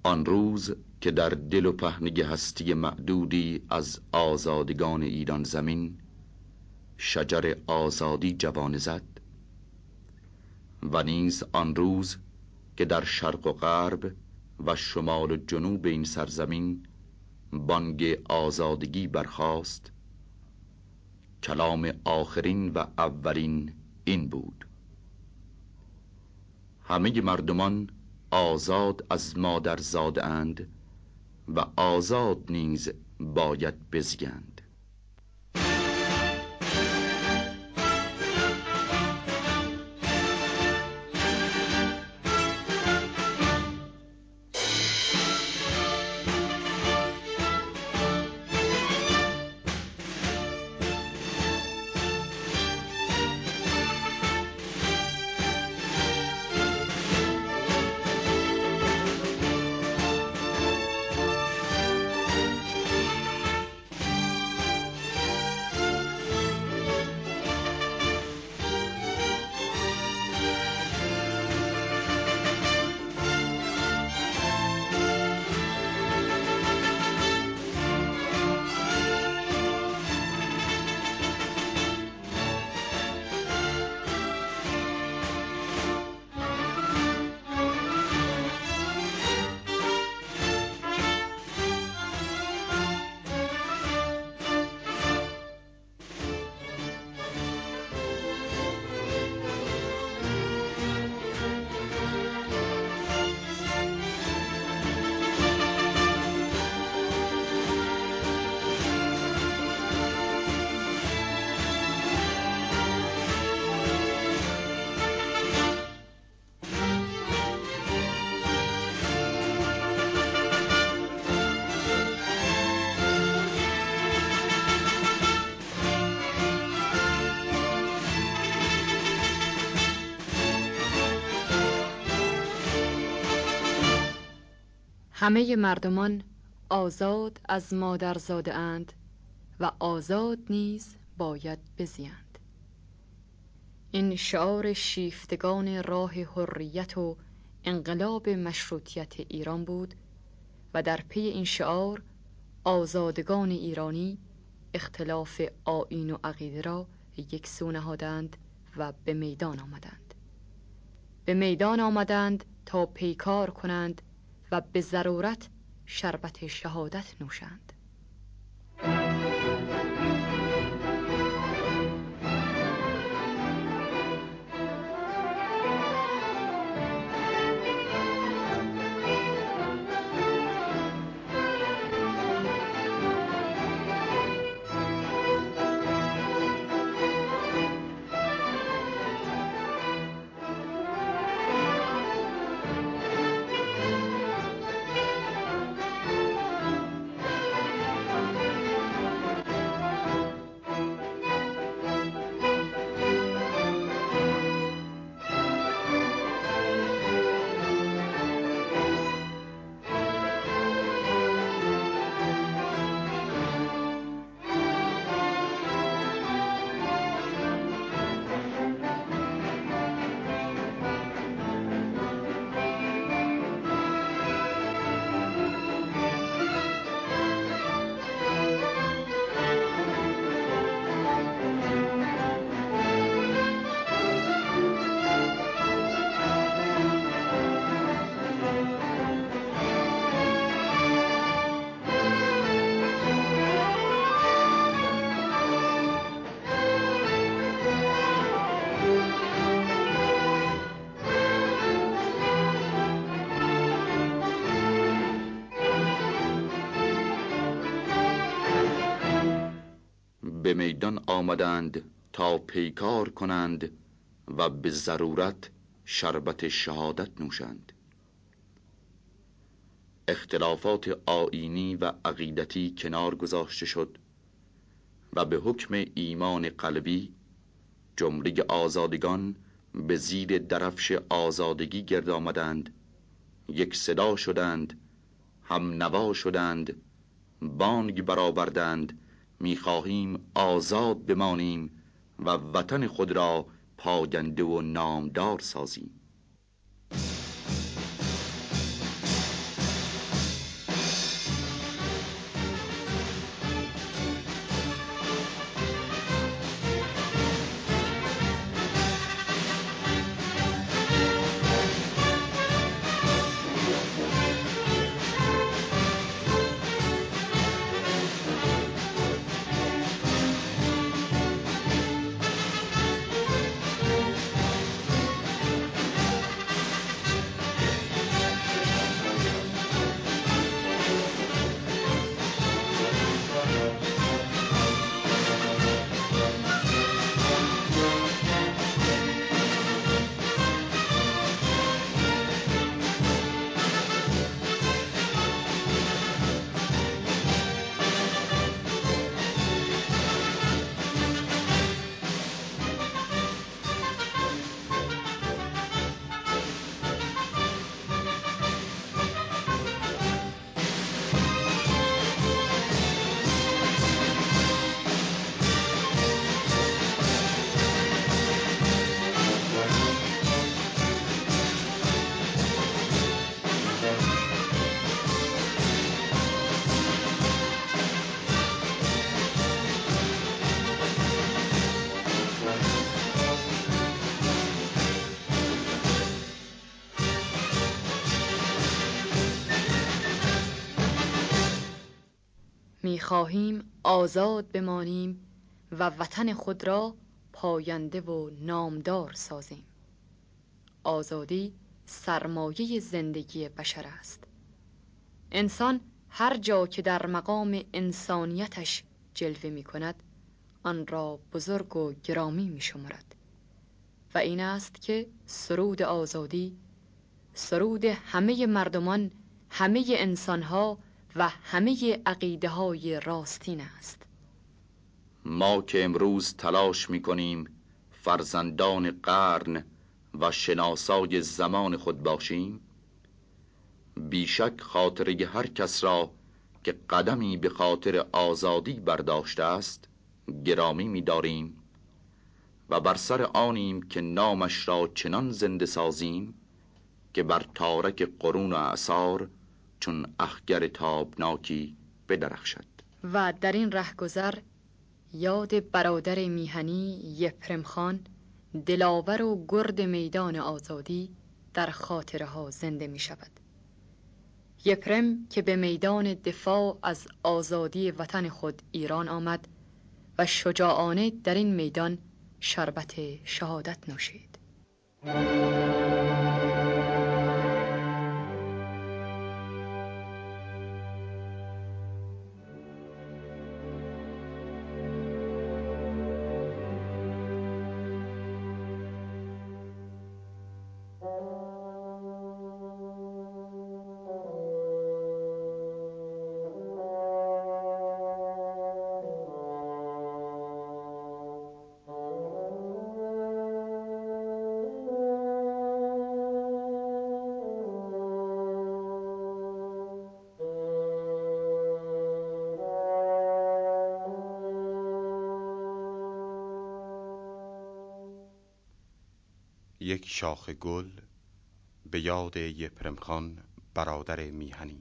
آن روز که در دل و پهنه هستی معدودی از آزادگان ایران زمین شجر آزادی جوانه زد، و نیز آن روز که در شرق و غرب و شمال و جنوب این سرزمین بانگ آزادگی برخاست، کلام آخرین و اولین این بود: همه مردمان آزاد از مادر زاده اند و آزاد نیز باید بزیند. همه مردمان آزاد از مادر زاده اند و آزاد نیز باید بزیند. این شعار شیفتگان راه حریت و انقلاب مشروطیت ایران بود و در پی این شعار آزادگان ایرانی اختلاف آیین و عقیده را یکسو نهادند و به میدان آمدند. به میدان آمدند تا پیکار کنند و به ضرورت شربت شهادت نوشند. به میدان آمدند تا پیکار کنند و به ضرورت شربت شهادت نوشند. اختلافات آیینی و عقیدتی کنار گذاشته شد و به حکم ایمان قلبی جمله آزادگان به زیر درفش آزادگی گرد آمدند، یک صدا شدند، هم نوا شدند، بانگ برآوردند: می‌خواهیم آزاد بمانیم و وطن خود را پاینده و نامدار سازیم. می‌خواهیم آزاد بمانیم و وطن خود را پاینده و نامدار سازیم. آزادی سرمایه زندگی بشر است. انسان هر جا که در مقام انسانیتش جلوه می کند آن را بزرگ و گرامی می شمارد و این است که سرود آزادی سرود همه مردمان، همه انسانها و همه عقیده های راستین است. ما که امروز تلاش می کنیم فرزندان قرن و شناسای زمان خود باشیم، بیشک خاطره هر کس را که قدمی به خاطر آزادی برداشته است گرامی می داریم و بر سر آنیم که نامش را چنان زنده سازیم که بر تارک قرون و اعصار چون اخگر تابناکی بدرخشد. و در این رهگذر یاد برادر میهنی یپرم خان، دلاور و گرد میدان آزادی در خاطره ها زنده می شود. یپرم که به میدان دفاع از آزادی وطن خود ایران آمد و شجاعانه در این میدان شربت شهادت نوشید. یک شاخ گل به یاد یپرم خان برادر میهنی.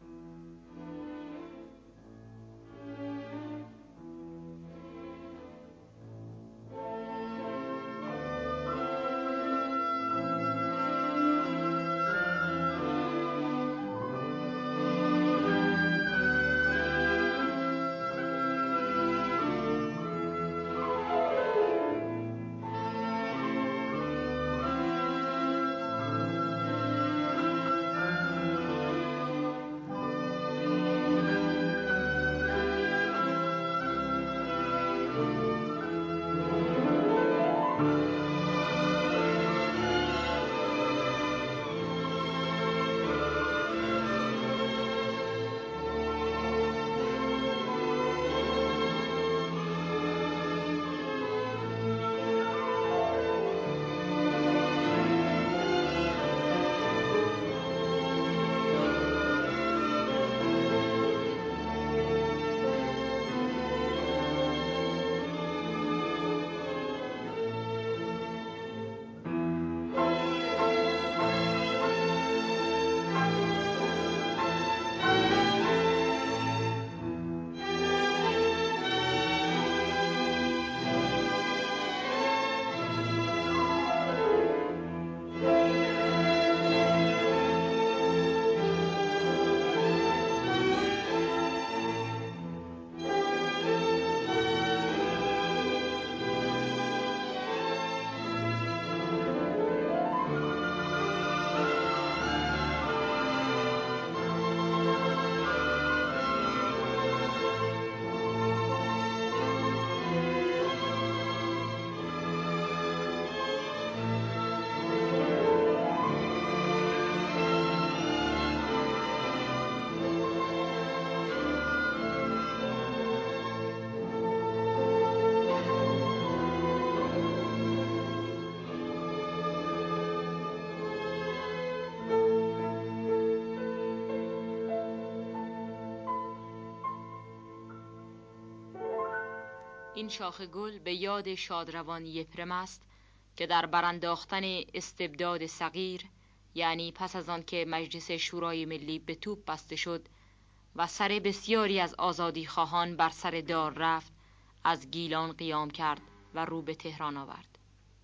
این شاخ گل به یاد شادروان یپرم است که در برانداختن استبداد صغیر، یعنی پس از آن که مجلس شورای ملی به توپ بسته شد و سر بسیاری از آزادی خواهان بر سر دار رفت، از گیلان قیام کرد و رو به تهران آورد.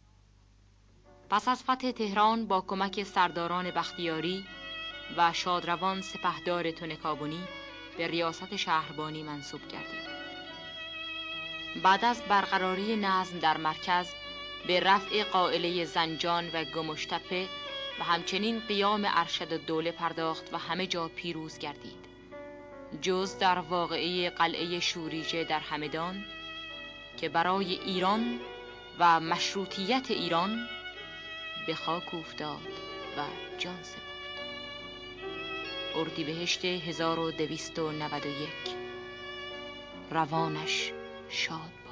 پس از فتح تهران با کمک سرداران بختیاری و شادروان سپهدار تنکابنی به ریاست شهربانی منصوب گردید. بعد از برقراری نظم در مرکز به رفع قائله زنجان و گمشتپه و همچنین قیام ارشدالدوله پرداخت و همه جا پیروز گردید، جز در واقعه قلعه شوریجه در همدان که برای ایران و مشروطیت ایران به خاک افتاد و جان سپرد. اردیبهشت 1291. روانش شاد باد.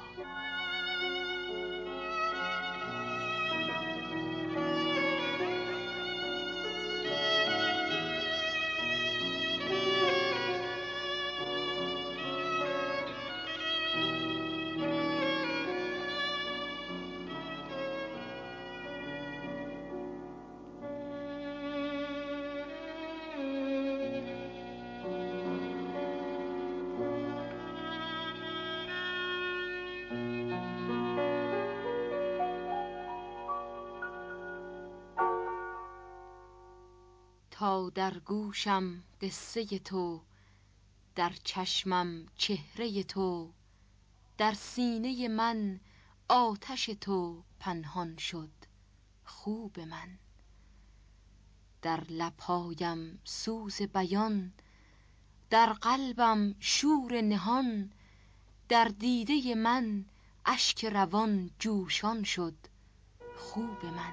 تا در گوشم قصه تو، در چشمم چهره تو، در سینه من آتش تو پنهان شد خوب من. در لبهایم سوز بیان، در قلبم شور نهان، در دیده من اشک روان جوشان شد خوب من.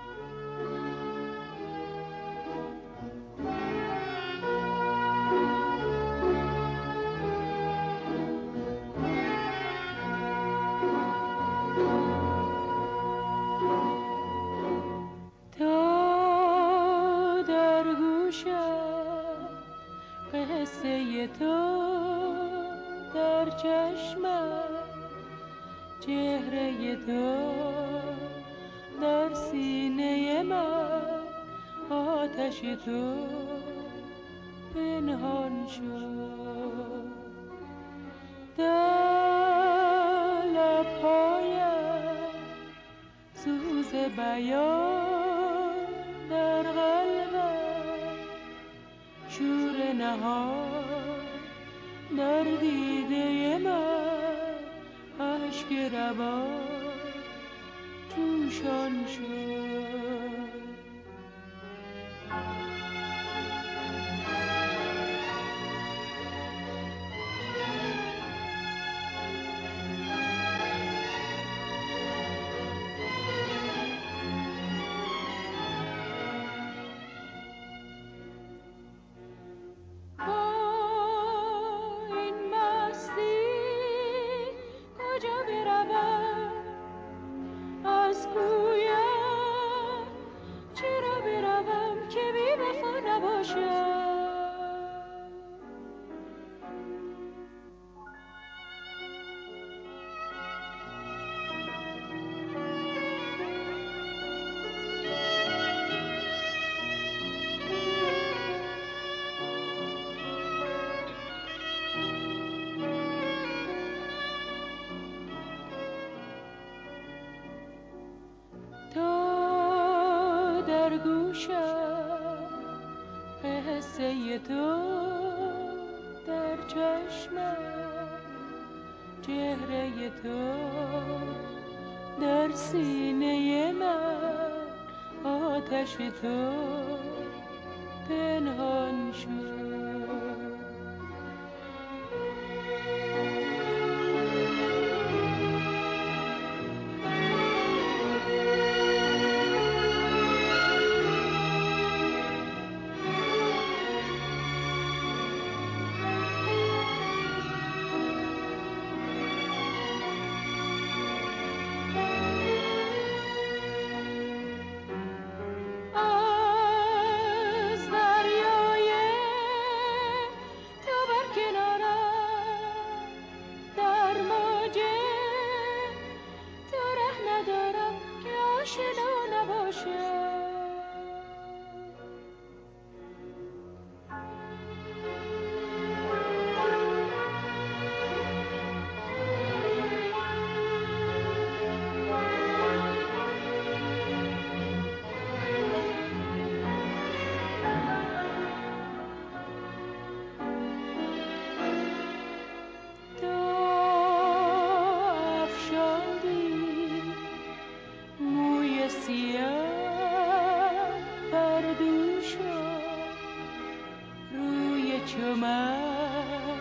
قصه تو در چشمم، چهره تو در سینه من، آتش تو پنهان شد. در لبهایم سوز بیان، در قلبم شور نهان، در دیده من اشک روان جوشان شد. قصه تو در چشمم، چهره تو در سینه من، آتش تو پنهان شد. من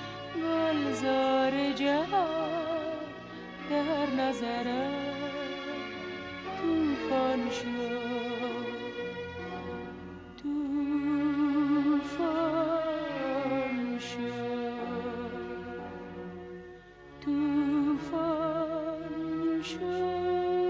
گلزار جهان در نظرم طوفان شد، طوفان شد، طوفان شد.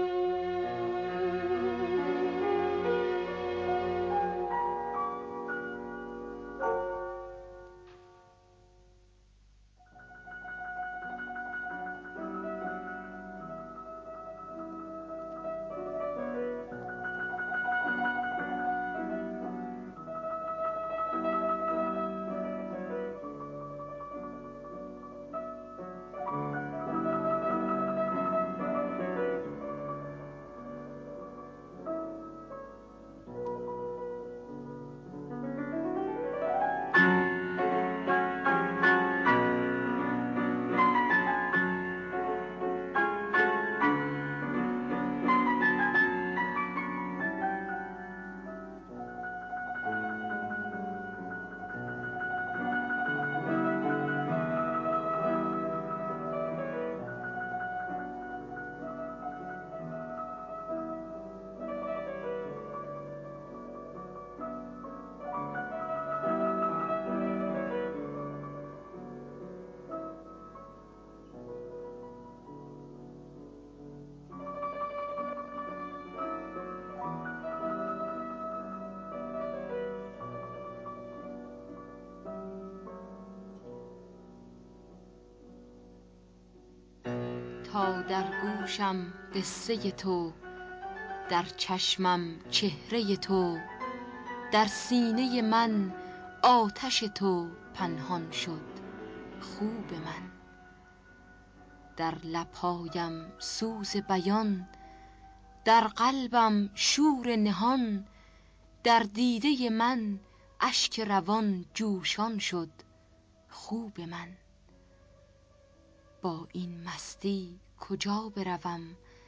تا در گوشم قصه تو، در چشمم چهره تو، در سینه من آتش تو پنهان شد خوب من. در لبهایم سوز بیان، در قلبم شور نهان، در دیده من اشک روان جوشان شد خوب من. با این مستی کجا بروم،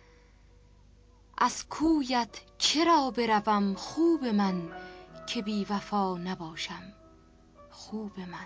از کویت چرا بروم خوب من، که بی وفا نباشم خوب من.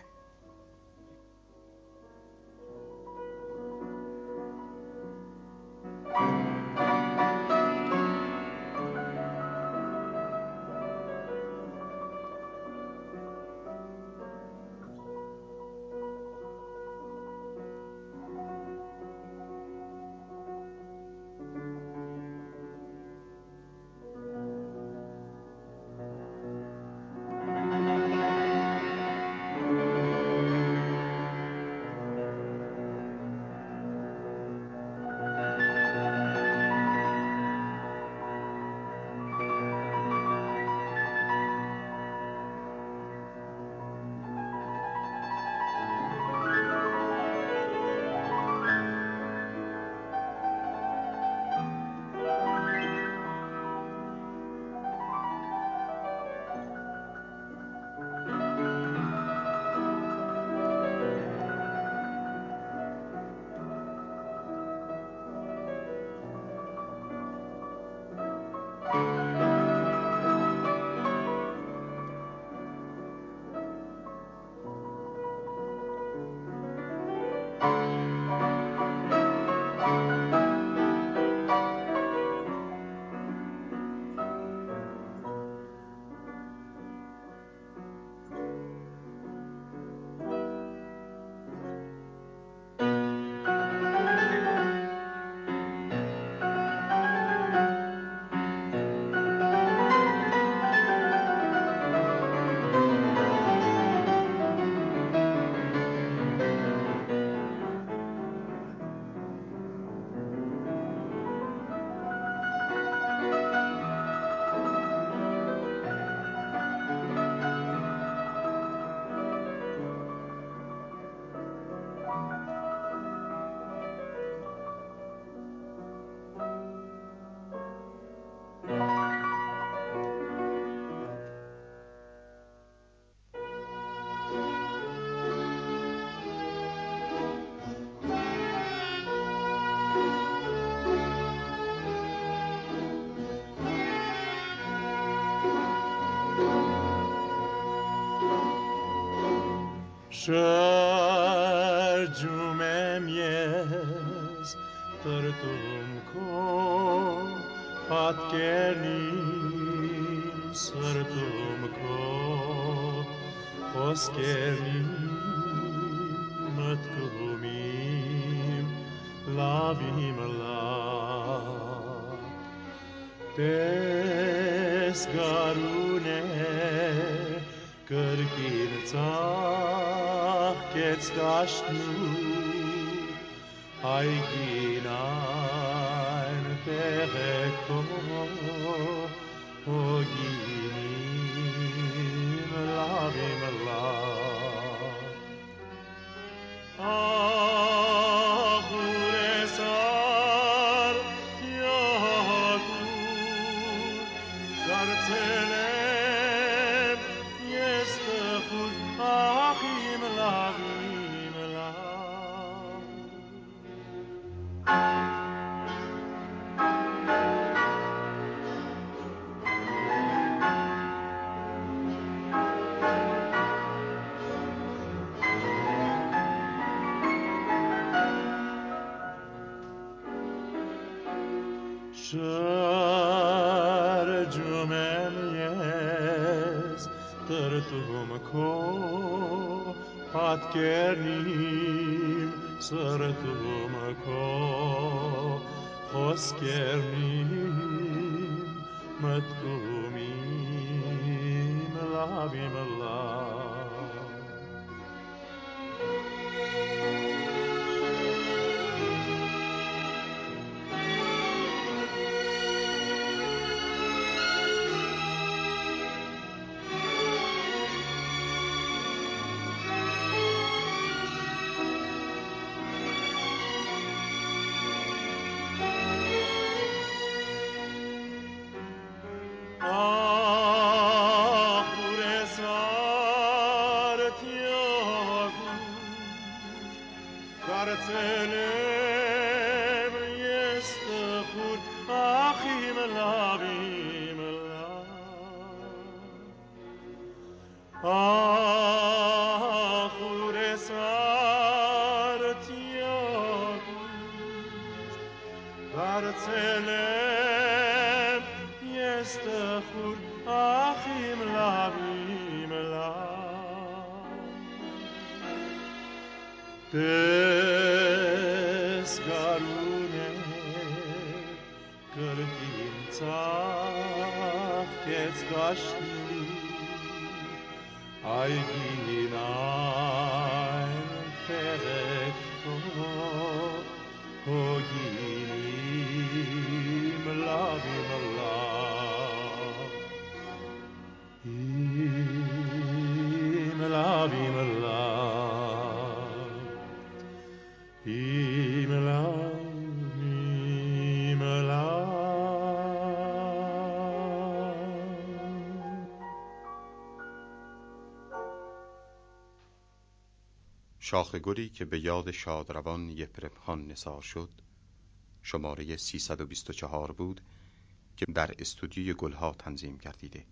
Şarjumem yes tırtum ko patkernim sırtum ko oskernim matkumim lavim la desgarune Kırkin tak geçtaşnu Ayginan tereko Oginim lavim la Ahuresar yagur Zartelem yestefur Achim lavim la Şarjumem yes tırtum ko patkernim sırtum ko hoskernim matkumim lavim la Gartelem yestefur achim lavim la Achuresar tiagus Gartelem yestefur achim lavim la Desgarune Kırkin tak geçtaşnu Ayginan terekko Oginim lavim la Im lavim la Im lavim la شاخ گلی که به یاد شادروان یپرم خان نثار شد شماره 324 بود که در استودیوی گلها تنظیم گردیده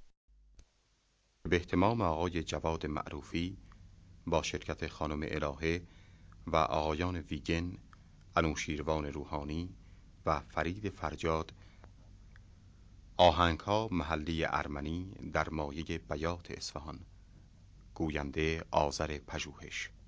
به اهتمام آقای جواد معروفی با شرکت خانم الهه و آقایان ویگن، انوشیروان روحانی و فرید فرجاد. آهنگها محلی ارمنی در مایه بیات اصفهان. گوینده آذر پژوهش.